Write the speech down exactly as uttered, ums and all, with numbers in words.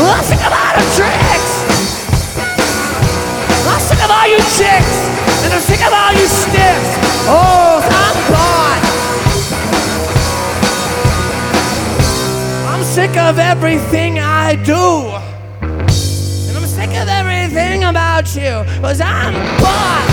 I'm sick of all the tricks. I'm sick of all you chicks. And I'm sick of all you sticks. Oh, I'm gone. I'm sick of everything I do. And I'm sick of everything about you. 'Cause I'm gone.